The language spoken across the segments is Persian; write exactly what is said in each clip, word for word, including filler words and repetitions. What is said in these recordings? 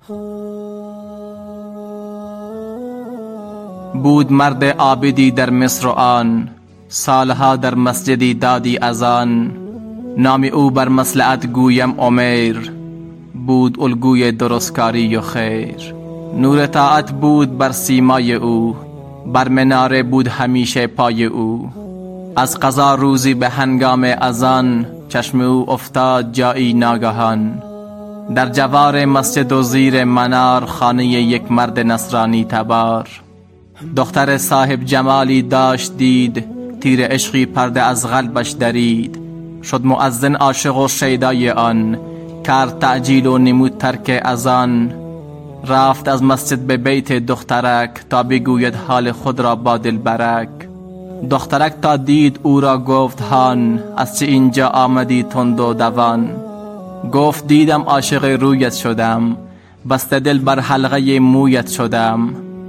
بود مرد عابدی در مصر و آن، سالها در مسجدی دادی اذان. نام او بر مصلحت گویم عمیر، بود الگوی درستکاری و خیر. نور طاعت بود بر سیمای او، بر مناره بود همیشه پای او. از قضا روزی به هنگام اذان، چشم او افتاد جایی ناگهان. در جوار مسجد و زیر منار، خانه یک مرد نصرانی تبار. دختر صاحب جمالی داشت دید، تیر عشقی پرده از قلبش درید. شد مؤذن عاشق و شیدای آن، کرد تعجیل و نمود ترک اذان. رفت از مسجد به بیت دخترک، تا بگوید حال خود را با دلبرک. دخترک تا دید او را گفت هان، از چه اینجا آمدی تند و دوان؟ گفت دیدم عاشق رویت شدم، بسته دل بر حلقه مویت شدم.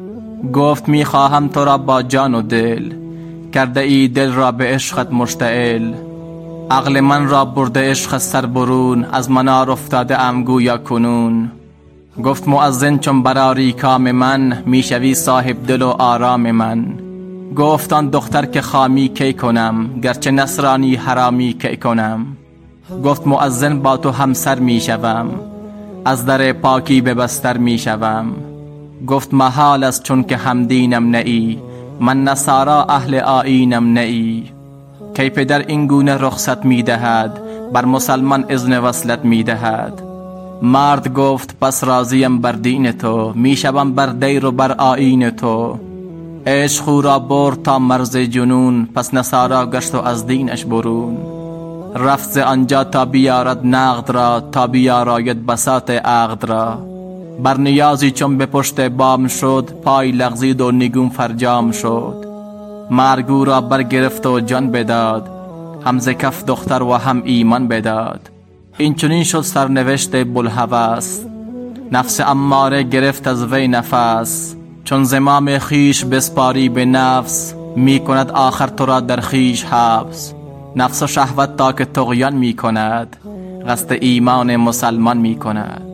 گفت می خواهم تو را با جان و دل، کرده ای دل را به عشقت مشتعل. عقل من را برده عشق سر برون، از منار افتاده ام گویا کنون. گفت مؤذن چون براری کام من، می شوی صاحب دل و آرام من. گفت آن دختر که خامی کی کنم، گرچه نصرانی حرامی کی کنم. گفت مؤذن با تو همسر می شوم، از در پاکی به بستر می شوم. گفت محال است چون که همدینم نئی، من نصارا اهل آیینم نئی. کی پدر این گونه رخصت می دهد، بر مسلمان اذن وصلت می دهد. مرد گفت پس راضیم بر دین تو، می شوم بر دیر و بر آیین تو. عشق او را برد تا مرز جنون، پس نصارا گشت و از دینش برون. رفت ز آنجا تا بیارد نقد را، تا بیاراید بساط عقد را. بر نیازی چون به پشت بام شد، پای لغزید و نگون فرجام شد. مرگ او را برگرفت و جان بداد، هم ز کف دختر و هم ایمان بداد. این چنین شد سرنوشت بوالهوس، نفس اماره گرفت از وی نفس. چون زمام خیش بسپاری به نفس، می کند آخر تو را در خیش حبس. نفس و شهوت تا که طغیان می کند، قصد ایمان مسلمان می کند.